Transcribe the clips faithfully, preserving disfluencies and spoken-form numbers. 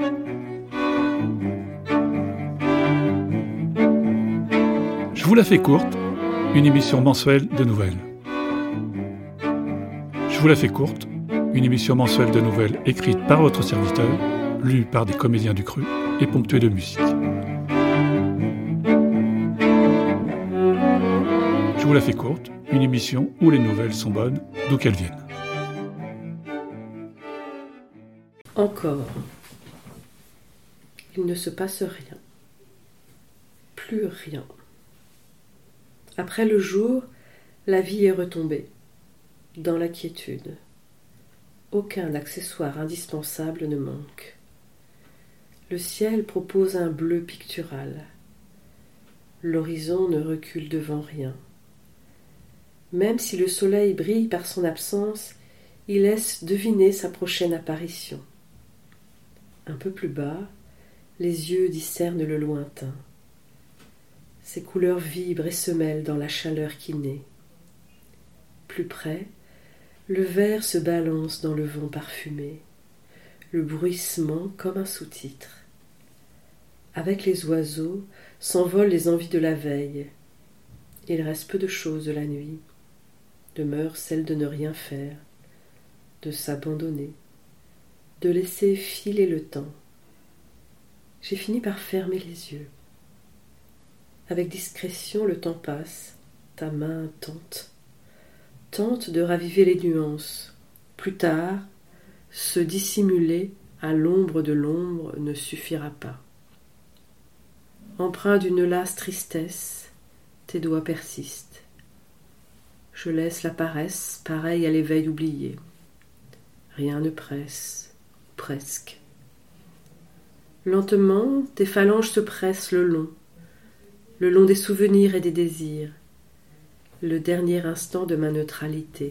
Je vous la fais courte, une émission mensuelle de nouvelles. Je vous la fais courte, une émission mensuelle de nouvelles écrite par votre serviteur, lue par des comédiens du Cru et ponctuée de musique. Je vous la fais courte, une émission où les nouvelles sont bonnes, d'où qu'elles viennent. Encore. Il ne se passe rien. Plus rien. Après le jour, la vie est retombée, dans la quiétude. Aucun accessoire indispensable ne manque. Le ciel propose un bleu pictural. L'horizon ne recule devant rien. Même si le soleil brille par son absence, il laisse deviner sa prochaine apparition. Un peu plus bas, les yeux discernent le lointain. Ses couleurs vibrent et se mêlent dans la chaleur qui naît. Plus près, le verre se balance dans le vent parfumé, le bruissement comme un sous-titre. Avec les oiseaux s'envolent les envies de la veille. Il reste peu de choses de la nuit. Demeure celle de ne rien faire, de s'abandonner, de laisser filer le temps. J'ai fini par fermer les yeux. Avec discrétion, le temps passe, ta main tente. Tente de raviver les nuances. Plus tard, se dissimuler à l'ombre de l'ombre ne suffira pas. Empreint d'une lasse tristesse, tes doigts persistent. Je laisse la paresse, pareille à l'éveil oublié. Rien ne presse, presque. Lentement, tes phalanges se pressent le long, le long des souvenirs et des désirs, le dernier instant de ma neutralité.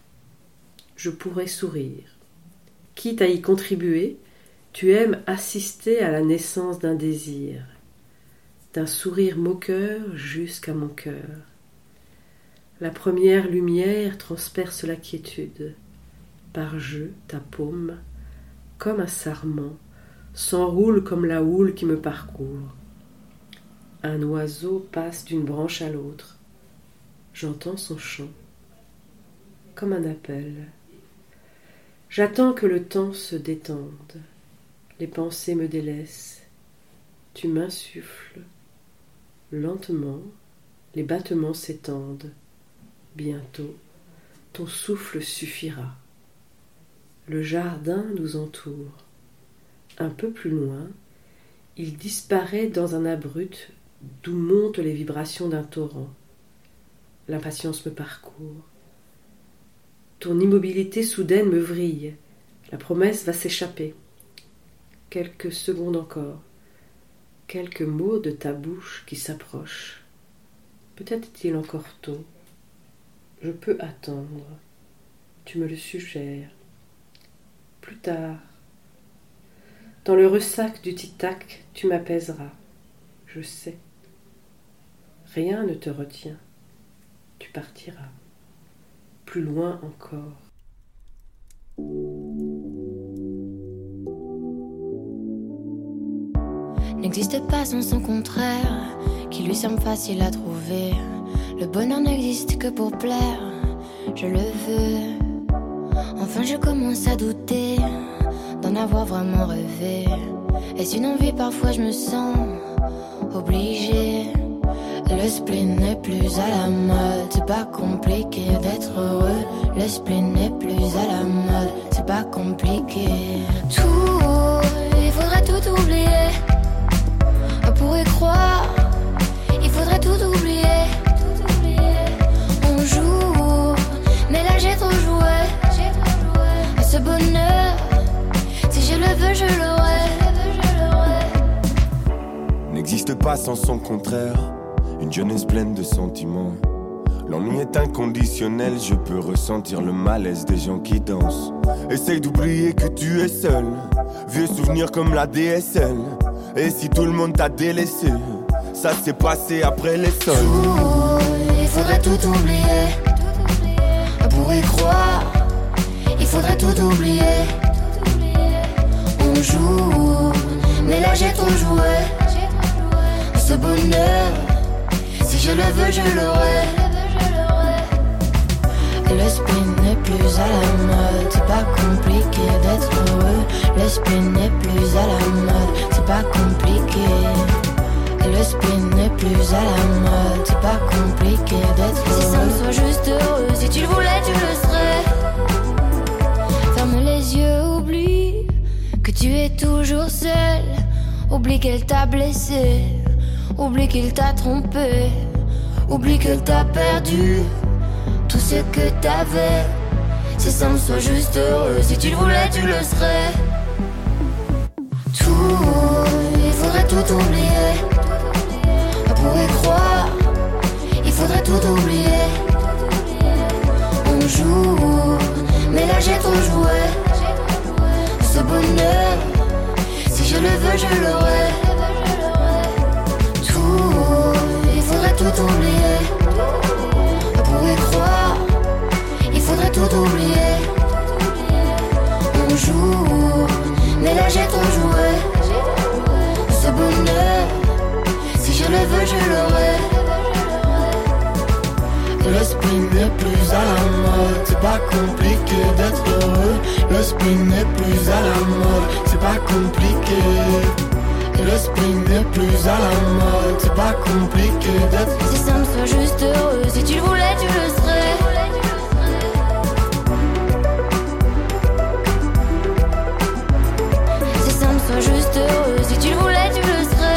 Je pourrais sourire. Quitte à y contribuer, tu aimes assister à la naissance d'un désir, d'un sourire moqueur jusqu'à mon cœur. La première lumière transperce la quiétude. Par jeu, ta paume, comme un sarment, s'enroule comme la houle qui me parcourt. Un oiseau passe d'une branche à l'autre. J'entends son chant, comme un appel. J'attends que le temps se détende. Les pensées me délaissent. Tu m'insuffles. Lentement, les battements s'étendent. Bientôt, ton souffle suffira. Le jardin nous entoure. Un peu plus loin, il disparaît dans un abrupt d'où montent les vibrations d'un torrent. L'impatience me parcourt. Ton immobilité soudaine me vrille. La promesse va s'échapper. Quelques secondes encore. Quelques mots de ta bouche qui s'approchent. Peut-être est-il encore tôt. Je peux attendre. Tu me le suggères. Plus tard. Dans le ressac du tic-tac, tu m'apaiseras. Je sais. Rien ne te retient. Tu partiras. Plus loin encore. N'existe pas sans son contraire, qui lui semble facile à trouver. Le bonheur n'existe que pour plaire, je le veux. Enfin je commence à douter d'en avoir vraiment rêvé. Est-ce une envie? Parfois je me sens obligée. Le spleen n'est plus à la mode, c'est pas compliqué d'être heureux. Le spleen n'est plus à la mode, c'est pas compliqué. Tout, il faudrait tout oublier. Pour y croire, il faudrait tout oublier. On joue, mais là j'ai trop joué. À ce bonheur, si je le veux, je l'aurai. N'existe pas sans son contraire. Une jeunesse pleine de sentiments. L'ennui est inconditionnel, je peux ressentir le malaise des gens qui dansent. Essaye d'oublier que tu es seul. Vieux souvenirs comme la D S L. Et si tout le monde t'a délaissé, ça s'est passé après les sols. Tout, il faudrait tout oublier. Pour y croire, il faudrait tout oublier. On joue, mais là j'ai trop joué. Ce bonheur, si je le veux, je l'aurai. Le spin n'est plus à la mode, c'est pas compliqué d'être heureux. Le spin n'est plus à la mode, c'est pas compliqué. Le spin n'est plus à la mode, c'est pas compliqué d'être heureux. Si simple, sois juste heureux, si tu le voulais, tu le serais. Ferme les yeux, oublie que tu es toujours seul. Oublie qu'elle t'a blessé, oublie qu'il t'a trompé, oublie que t'as perdu tout ce que t'avais. C'est simple, sois juste heureux, si tu le voulais, tu le serais. Tout, il faudrait tout oublier. On pourrait croire, il faudrait tout oublier. On joue, mais là j'ai trop joué. Ce bonheur, si je le veux, je l'aurai. Tout, il faudrait tout oublier. On pourrait croire, il faudrait tout oublier. On joue, mais là j'ai trop joué. Ce bonheur, si je le veux, je l'aurai. Le spin n'est plus à la mode, c'est pas compliqué d'être heureux. Le spin n'est plus à la mode, c'est pas compliqué. Le spin n'est plus à la mode, c'est pas compliqué d'être. C'est simple, sois juste heureux, si tu le voulais, tu le serais. C'est simple, sois juste heureux, si tu le voulais, tu le serais.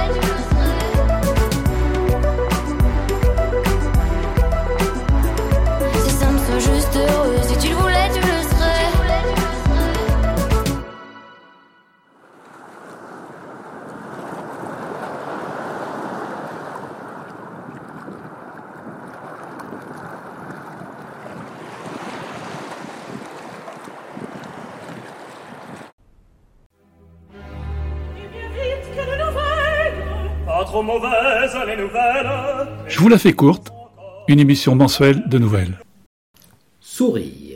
C'est simple, sois juste heureux, si tu le voulais, tu le serais. Trop mauvaise les nouvelles. Je vous la fais courte, une émission mensuelle de nouvelles. Sourire.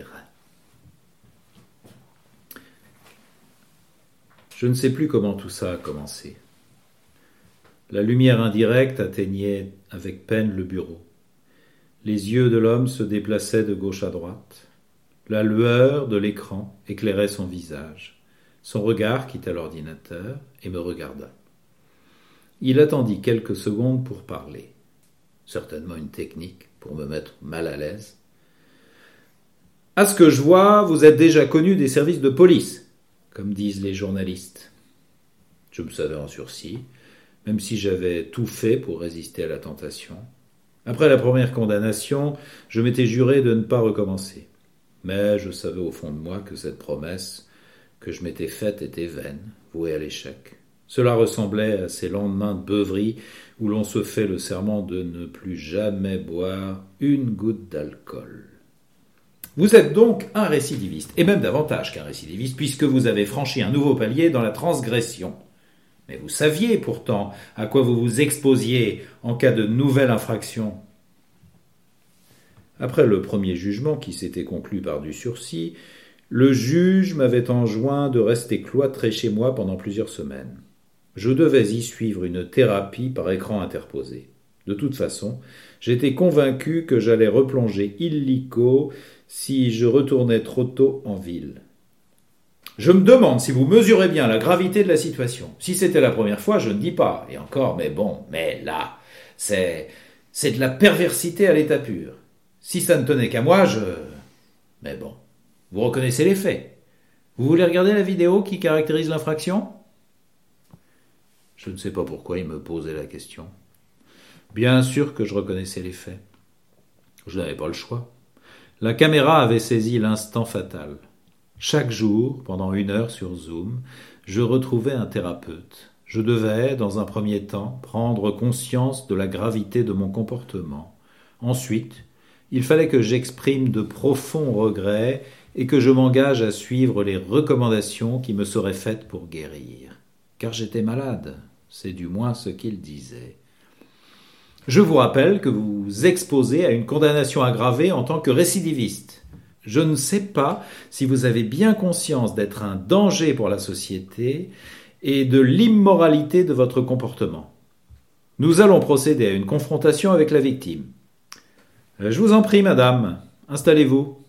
Je ne sais plus comment tout ça a commencé. La lumière indirecte atteignait avec peine le bureau. Les yeux de l'homme se déplaçaient de gauche à droite. La lueur de l'écran éclairait son visage. Son regard quitta l'ordinateur et me regarda. Il attendit quelques secondes pour parler. Certainement une technique pour me mettre mal à l'aise. « À ce que je vois, vous êtes déjà connu des services de police, comme disent les journalistes. » Je me savais en sursis, même si j'avais tout fait pour résister à la tentation. Après la première condamnation, je m'étais juré de ne pas recommencer. Mais je savais au fond de moi que cette promesse que je m'étais faite était vaine, vouée à l'échec. Cela ressemblait à ces lendemains de beuverie où l'on se fait le serment de ne plus jamais boire une goutte d'alcool. Vous êtes donc un récidiviste, et même davantage qu'un récidiviste, puisque vous avez franchi un nouveau palier dans la transgression. Mais vous saviez pourtant à quoi vous vous exposiez en cas de nouvelle infraction. Après le premier jugement qui s'était conclu par du sursis, le juge m'avait enjoint de rester cloîtré chez moi pendant plusieurs semaines. Je devais y suivre une thérapie par écran interposé. De toute façon, j'étais convaincu que j'allais replonger illico si je retournais trop tôt en ville. Je me demande si vous mesurez bien la gravité de la situation. Si c'était la première fois, je ne dis pas. Et encore, mais bon, mais là, c'est, c'est de la perversité à l'état pur. Si ça ne tenait qu'à moi, je... Mais bon, vous reconnaissez les faits. Vous voulez regarder la vidéo qui caractérise l'infraction ? Je ne sais pas pourquoi il me posait la question. Bien sûr que je reconnaissais les faits. Je n'avais pas le choix. La caméra avait saisi l'instant fatal. Chaque jour, pendant une heure sur Zoom, je retrouvais un thérapeute. Je devais, dans un premier temps, prendre conscience de la gravité de mon comportement. Ensuite, il fallait que j'exprime de profonds regrets et que je m'engage à suivre les recommandations qui me seraient faites pour guérir. Car j'étais malade, c'est du moins ce qu'il disait. Je vous rappelle que vous vous exposez à une condamnation aggravée en tant que récidiviste. Je ne sais pas si vous avez bien conscience d'être un danger pour la société et de l'immoralité de votre comportement. Nous allons procéder à une confrontation avec la victime. Je vous en prie, madame, installez-vous.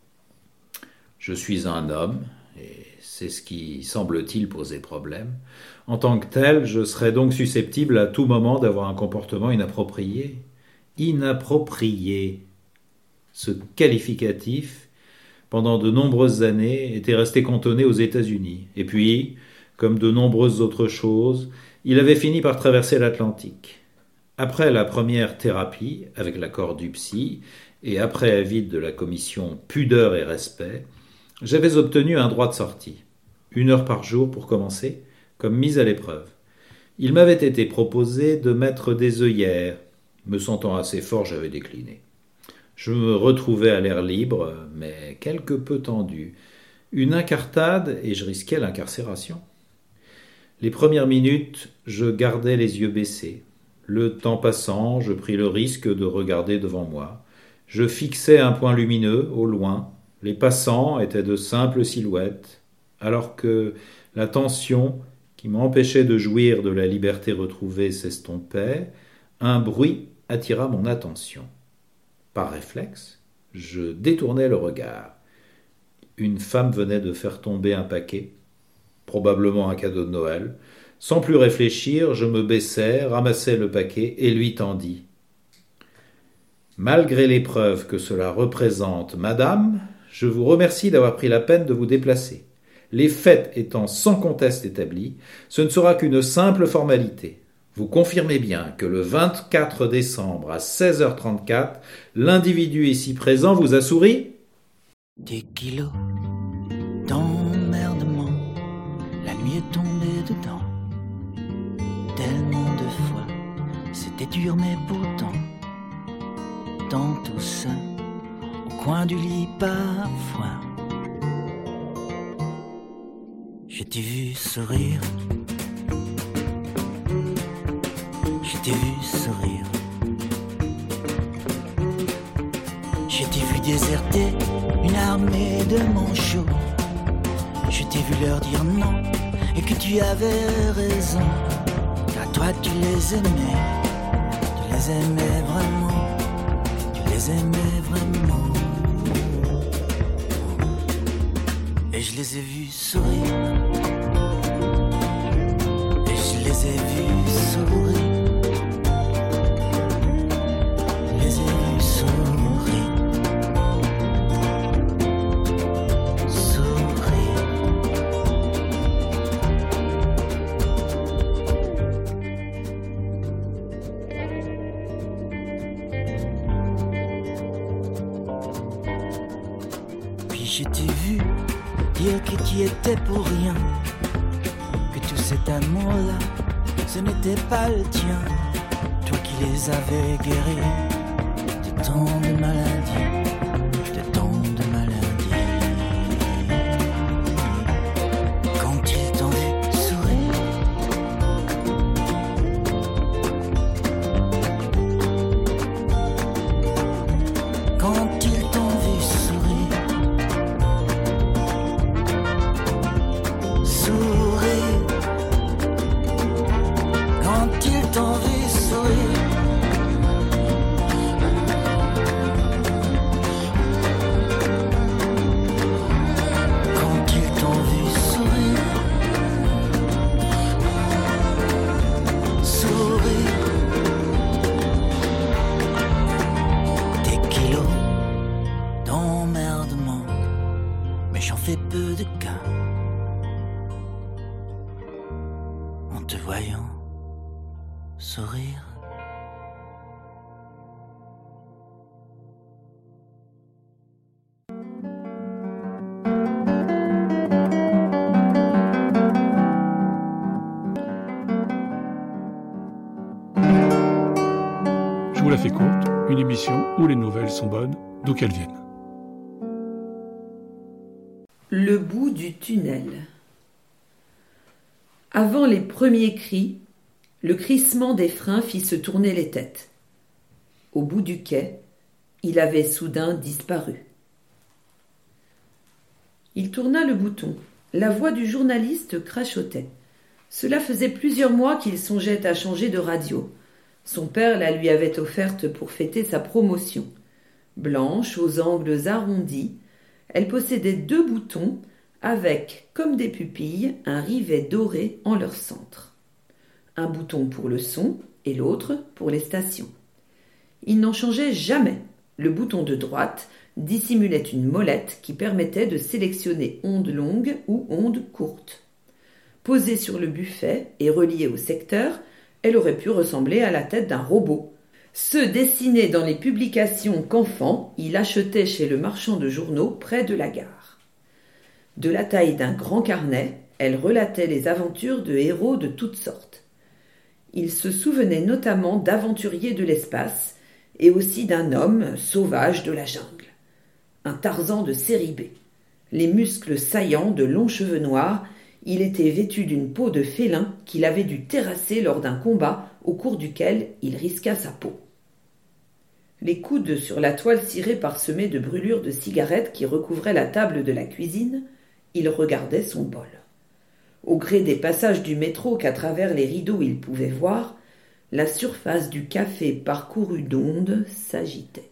Je suis un homme, et c'est ce qui semble-t-il poser problème. En tant que tel, je serais donc susceptible à tout moment d'avoir un comportement inapproprié. Inapproprié. Ce qualificatif, pendant de nombreuses années, était resté cantonné aux États-Unis. Et puis, comme de nombreuses autres choses, il avait fini par traverser l'Atlantique. Après la première thérapie, avec l'accord du psy, et après avis de la commission Pudeur et Respect, j'avais obtenu un droit de sortie. Une heure par jour pour commencer, comme mise à l'épreuve. Il m'avait été proposé de mettre des œillères. Me sentant assez fort, j'avais décliné. Je me retrouvais à l'air libre, mais quelque peu tendu. Une incartade et je risquais l'incarcération. Les premières minutes, je gardais les yeux baissés. Le temps passant, je pris le risque de regarder devant moi. Je fixais un point lumineux, au loin. Les passants étaient de simples silhouettes, alors que la tension qui m'empêchait de jouir de la liberté retrouvée s'estompait, un bruit attira mon attention. Par réflexe, je détournai le regard. Une femme venait de faire tomber un paquet, probablement un cadeau de Noël. Sans plus réfléchir, je me baissai, ramassai le paquet et lui tendis. Malgré l'épreuve que cela représente, madame, je vous remercie d'avoir pris la peine de vous déplacer. Les faits étant sans conteste établis, ce ne sera qu'une simple formalité. Vous confirmez bien que le vingt-quatre décembre à seize heures trente-quatre, l'individu ici présent vous a souri ? Des kilos d'emmerdement, la nuit est tombée dedans. Tellement de fois, c'était dur mais pourtant, dans tout ça, au coin du lit parfois, je t'ai vu sourire. Je t'ai vu sourire. Je t'ai vu déserter une armée de manchots. Je t'ai vu leur dire non et que tu avais raison. Car toi tu les aimais, tu les aimais vraiment, tu les aimais vraiment. Et je les ai vus sourire. Et je les ai vus sourire. Je t'ai vu dire que tu étais pour rien, que tout cet amour-là, ce n'était pas le tien. Toi qui les avais guéris de tant de maladies, de tant de maladies. Quand ils t'ont vu sourire, quand ils t'ont vu sourire, t'en vu sourire. Quand ils t'ont vu sourire, sourire. Des kilos d'emmerdement, mais j'en fais peu de cas en te voyant sourire. Je vous la fais courte, une émission où les nouvelles sont bonnes, d'où qu'elles viennent. Le bout du tunnel. Avant les premiers cris, le crissement des freins fit se tourner les têtes. Au bout du quai, il avait soudain disparu. Il tourna le bouton. La voix du journaliste crachotait. Cela faisait plusieurs mois qu'il songeait à changer de radio. Son père la lui avait offerte pour fêter sa promotion. Blanche, aux angles arrondis, elle possédait deux boutons avec, comme des pupilles, un rivet doré en leur centre. Un bouton pour le son et l'autre pour les stations. Il n'en changeait jamais. Le bouton de droite dissimulait une molette qui permettait de sélectionner ondes longues ou ondes courtes. Posée sur le buffet et reliée au secteur, elle aurait pu ressembler à la tête d'un robot. Ceux dessinés dans les publications qu'enfant, il achetait chez le marchand de journaux près de la gare. De la taille d'un grand carnet, elle relatait les aventures de héros de toutes sortes. Il se souvenait notamment d'aventuriers de l'espace et aussi d'un homme sauvage de la jungle. Un Tarzan de série B. Les muscles saillants, de longs cheveux noirs, il était vêtu d'une peau de félin qu'il avait dû terrasser lors d'un combat au cours duquel il risqua sa peau. Les coudes sur la toile cirée parsemée de brûlures de cigarettes qui recouvraient la table de la cuisine, il regardait son bol. Au gré des passages du métro qu'à travers les rideaux il pouvait voir, la surface du café parcourue d'ondes s'agitait.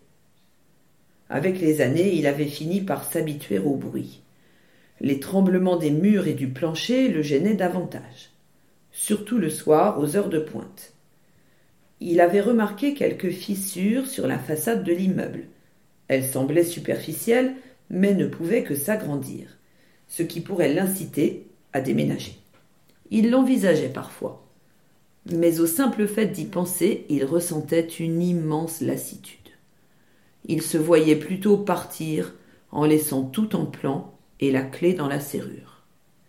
Avec les années, il avait fini par s'habituer au bruit. Les tremblements des murs et du plancher le gênaient davantage, surtout le soir aux heures de pointe. Il avait remarqué quelques fissures sur la façade de l'immeuble. Elles semblaient superficielles, mais ne pouvaient que s'agrandir, ce qui pourrait l'inciter à déménager. Il l'envisageait parfois, mais au simple fait d'y penser, il ressentait une immense lassitude. Il se voyait plutôt partir en laissant tout en plan et la clé dans la serrure.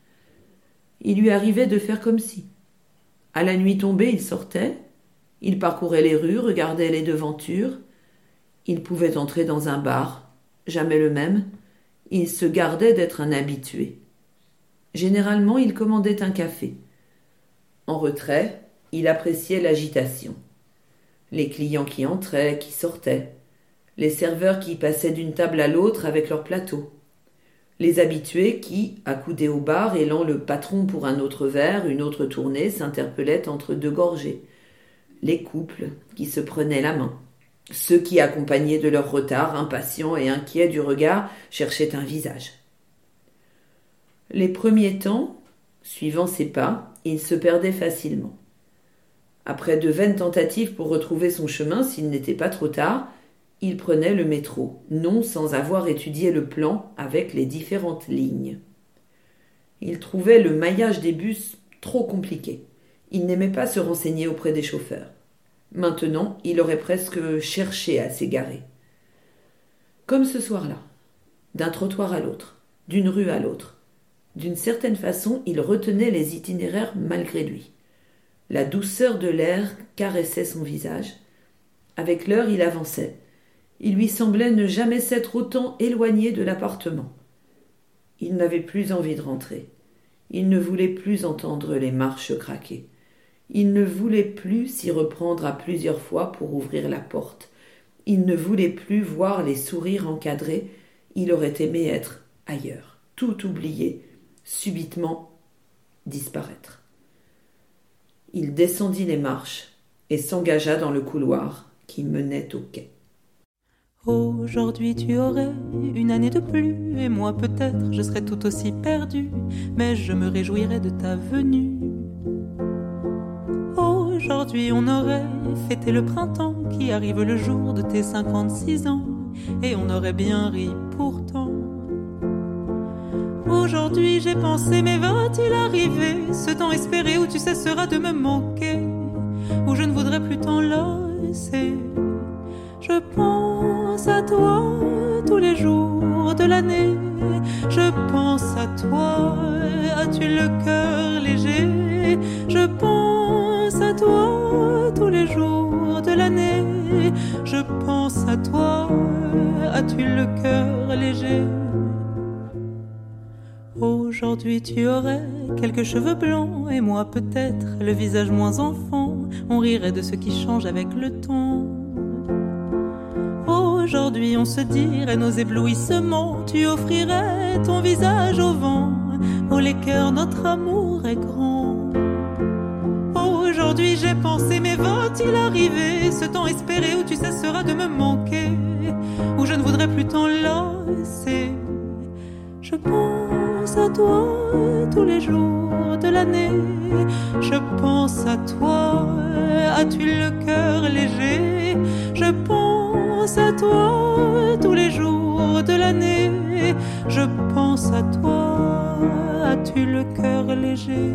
Il lui arrivait de faire comme si. À la nuit tombée, il sortait, il parcourait les rues, regardait les devantures. Il pouvait entrer dans un bar, jamais le même. Il se gardait d'être un habitué. Généralement, il commandait un café. En retrait, il appréciait l'agitation. Les clients qui entraient, qui sortaient. Les serveurs qui passaient d'une table à l'autre avec leur plateau. Les habitués qui, accoudés au bar, élant le patron pour un autre verre, une autre tournée, s'interpellaient entre deux gorgées. Les couples qui se prenaient la main. Ceux qui, accompagnés de leur retard, impatients et inquiets du regard, cherchaient un visage. Les premiers temps, suivant ses pas, il se perdait facilement. Après de vaines tentatives pour retrouver son chemin s'il n'était pas trop tard, il prenait le métro, non sans avoir étudié le plan avec les différentes lignes. Il trouvait le maillage des bus trop compliqué. Il n'aimait pas se renseigner auprès des chauffeurs. Maintenant, il aurait presque cherché à s'égarer. Comme ce soir-là, d'un trottoir à l'autre, d'une rue à l'autre. D'une certaine façon, il retenait les itinéraires malgré lui. La douceur de l'air caressait son visage. Avec l'heure, il avançait. Il lui semblait ne jamais s'être autant éloigné de l'appartement. Il n'avait plus envie de rentrer. Il ne voulait plus entendre les marches craquer. Il ne voulait plus s'y reprendre à plusieurs fois pour ouvrir la porte. Il ne voulait plus voir les sourires encadrés. Il aurait aimé être ailleurs, tout oublier, subitement disparaître. Il descendit les marches et s'engagea dans le couloir qui menait au quai. Aujourd'hui tu aurais une année de plus, et moi peut-être je serais tout aussi perdu, mais je me réjouirais de ta venue. Aujourd'hui on aurait fêté le printemps qui arrive le jour de tes cinquante-six ans, et on aurait bien ri pourtant. Aujourd'hui j'ai pensé, mais va-t-il arriver ce temps espéré où tu cesseras de me manquer, où je ne voudrais plus t'enlacer. Je pense à toi tous les jours de l'année. Je pense à toi, as-tu le cœur léger? Je pense à toi tous les jours de l'année. Je pense à toi, as-tu le cœur léger? Aujourd'hui tu aurais quelques cheveux blancs, et moi peut-être le visage moins enfant. On rirait de ce qui change avec le temps. Aujourd'hui on se dirait nos éblouissements. Tu offrirais ton visage au vent. Oh les cœurs, notre amour est grand. aujourd'hui j'ai pensé, mais va-t-il arriver ce temps espéré où tu cesseras de me manquer, où je ne voudrais plus t'enlacer. Je pense à toi tous les jours de l'année, je pense à toi, as-tu le cœur léger? Je pense à toi tous les jours de l'année, je pense à toi, as-tu le cœur léger?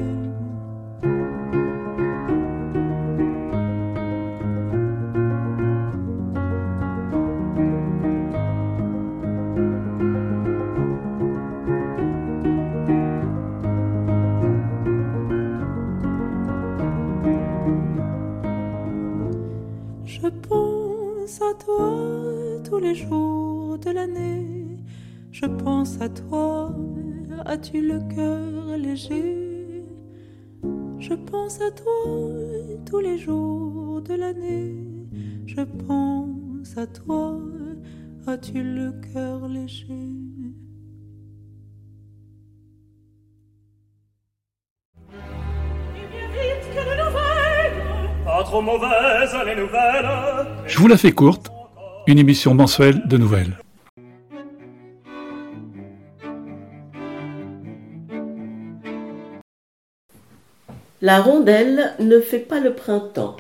Je pense à toi tous les jours de l'année, je pense à toi, as-tu le cœur léger? Je pense à toi tous les jours de l'année, je pense à toi, as-tu le cœur léger? Pas trop mauvaises les nouvelles. Je vous la fais courte, une émission mensuelle de nouvelles. La rondelle ne fait pas le printemps.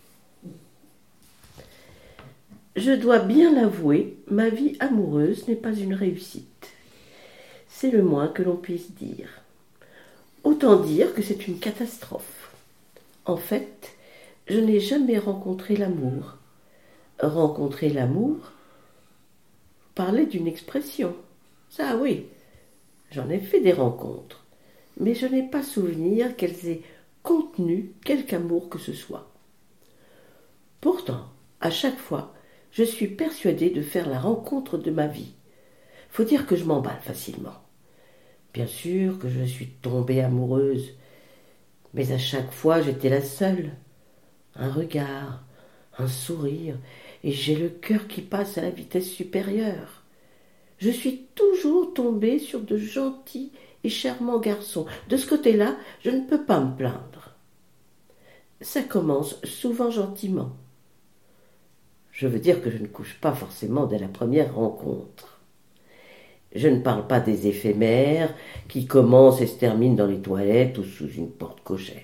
Je dois bien l'avouer, ma vie amoureuse n'est pas une réussite. C'est le moins que l'on puisse dire. Autant dire que c'est une catastrophe. En fait, je n'ai jamais rencontré l'amour. Rencontrer l'amour, parler d'une expression. Ça oui, j'en ai fait des rencontres, mais je n'ai pas souvenir qu'elles aient contenu quelque amour que ce soit. Pourtant, à chaque fois, je suis persuadée de faire la rencontre de ma vie. Faut dire que je m'emballe facilement. Bien sûr que je suis tombée amoureuse, mais à chaque fois j'étais la seule. Un regard, un sourire, et j'ai le cœur qui passe à la vitesse supérieure. Je suis toujours tombée sur de gentils et charmants garçons. De ce côté-là, je ne peux pas me plaindre. Ça commence souvent gentiment. Je veux dire que je ne couche pas forcément dès la première rencontre. Je ne parle pas des éphémères qui commencent et se terminent dans les toilettes ou sous une porte cochère.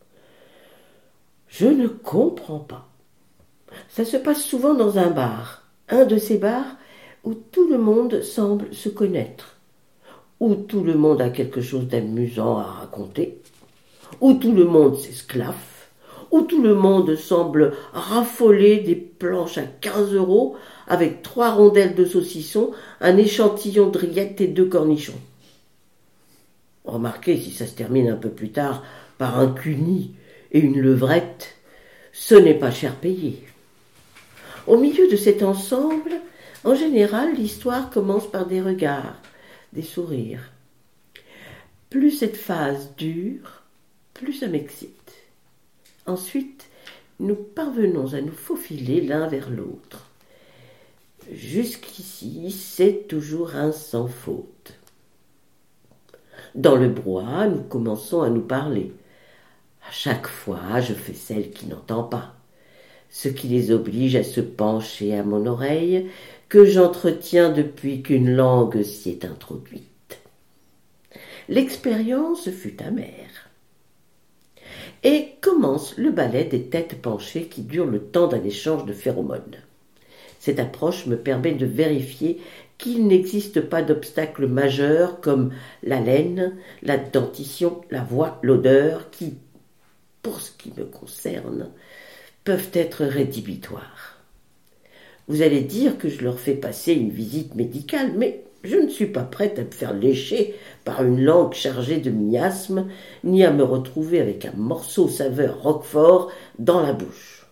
Je ne comprends pas. Ça se passe souvent dans un bar, un de ces bars où tout le monde semble se connaître, où tout le monde a quelque chose d'amusant à raconter, où tout le monde s'esclaffe, où tout le monde semble raffoler des planches à quinze euros avec trois rondelles de saucisson, un échantillon de rillettes et deux cornichons. Remarquez si ça se termine un peu plus tard par un cuni et une levrette, ce n'est pas cher payé. Au milieu de cet ensemble, en général, l'histoire commence par des regards, des sourires. Plus cette phase dure, plus ça m'excite. Ensuite, nous parvenons à nous faufiler l'un vers l'autre. Jusqu'ici, c'est toujours un sans faute. Dans le brouhaha, nous commençons à nous parler. À chaque fois, je fais celle qui n'entend pas, ce qui les oblige à se pencher à mon oreille, que j'entretiens depuis qu'une langue s'y est introduite. L'expérience fut amère. Et commence le ballet des têtes penchées qui dure le temps d'un échange de phéromones. Cette approche me permet de vérifier qu'il n'existe pas d'obstacles majeurs comme l'haleine, la dentition, la voix, l'odeur, qui, pour ce qui me concerne, peuvent être rédhibitoires. Vous allez dire que je leur fais passer une visite médicale, mais je ne suis pas prête à me faire lécher par une langue chargée de miasmes, ni à me retrouver avec un morceau saveur roquefort dans la bouche.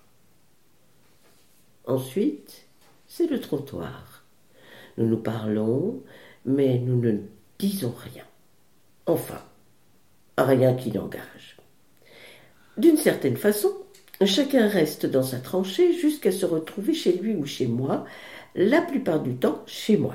Ensuite, c'est le trottoir. Nous nous parlons, mais nous ne disons rien. Enfin, rien qui n'engage. D'une certaine façon, chacun reste dans sa tranchée jusqu'à se retrouver chez lui ou chez moi, la plupart du temps chez moi.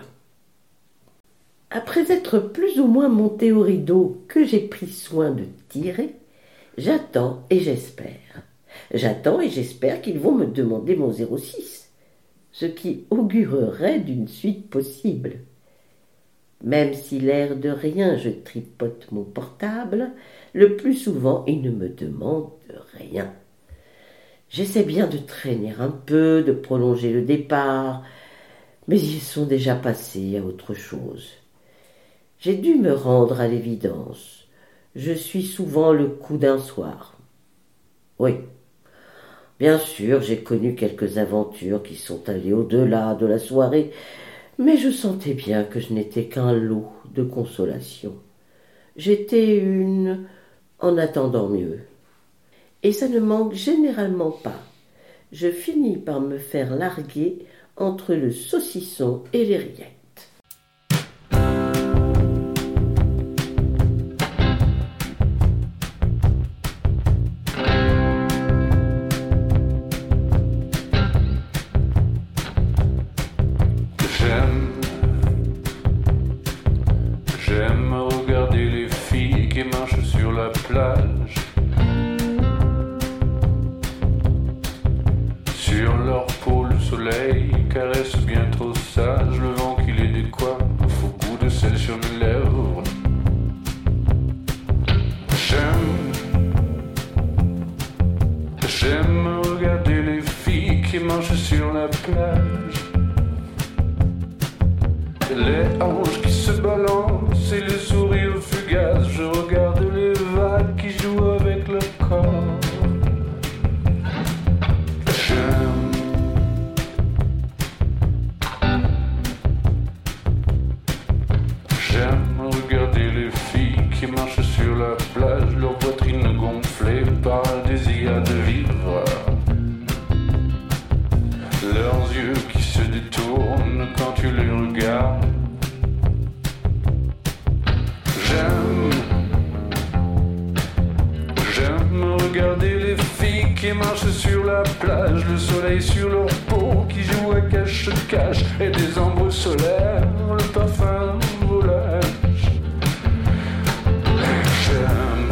Après être plus ou moins monté au rideau que j'ai pris soin de tirer, j'attends et j'espère. J'attends et j'espère qu'ils vont me demander mon zéro six, ce qui augurerait d'une suite possible. Même si l'air de rien je tripote mon portable, le plus souvent ils ne me demandent rien. J'essaie bien de traîner un peu, de prolonger le départ, mais ils sont déjà passés à autre chose. J'ai dû me rendre à l'évidence. Je suis souvent le coup d'un soir. Oui, bien sûr, j'ai connu quelques aventures qui sont allées au-delà de la soirée, mais je sentais bien que je n'étais qu'un lot de consolation. J'étais une en attendant mieux. Et ça ne manque généralement pas. Je finis par me faire larguer entre le saucisson et les rillettes. J'aime, j'aime regarder les filles qui marchent sur la plage. Sur leur peau, le soleil caresse bien trop sage le vent qui les décoiffe au goût de sel sur mes lèvres. J'aime, j'aime regarder les filles qui marchent sur la plage. Les hanches qui se balancent et les sourires fugaces. Je regarde les vagues qui jouent avec le corps. J'aime, j'aime regarder les filles qui marchent sur la plage, leur poitrine gonflée par un désir de vivre. Leurs yeux qui se détournent quand tu les regardes. J'aime, j'aime regarder les filles qui marchent sur la plage, le soleil sur leur peau qui joue à cache-cache et des ombres solaires, le parfum volage. J'aime.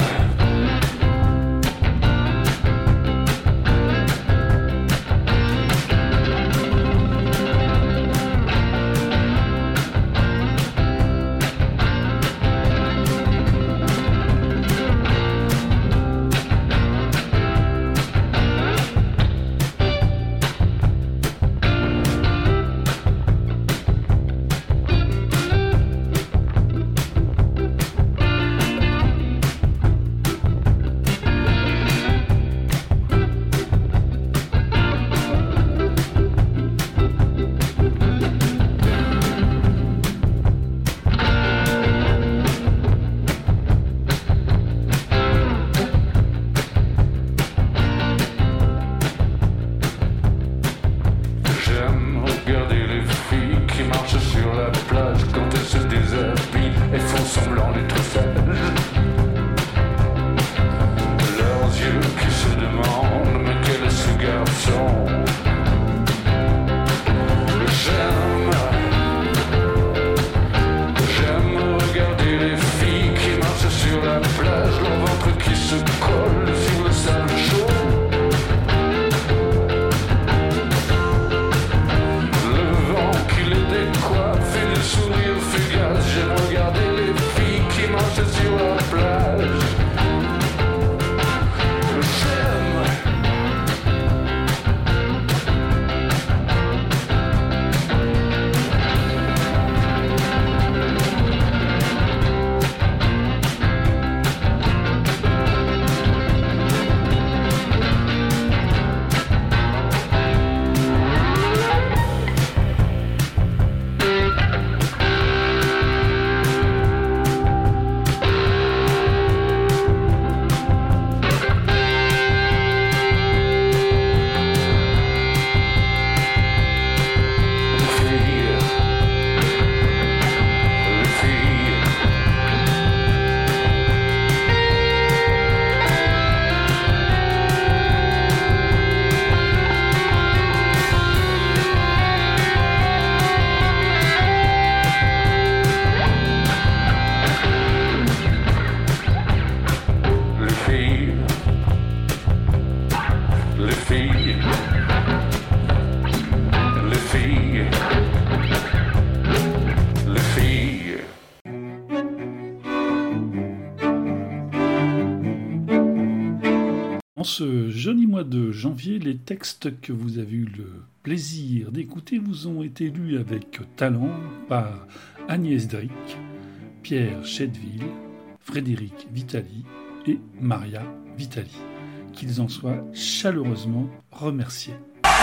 En ce joli mois de janvier, les textes que vous avez eu le plaisir d'écouter vous ont été lus avec talent par Agnès Dric, Pierre Chedeville, Frédéric Vitali et Maria Vitali. Qu'ils en soient chaleureusement remerciés.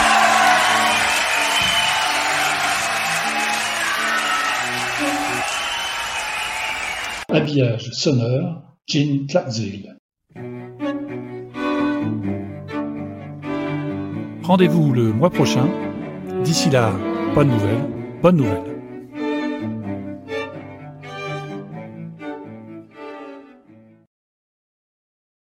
Habillage sonore, Jean Clarksville. Rendez-vous le mois prochain. D'ici là, bonne nouvelle, bonne nouvelle.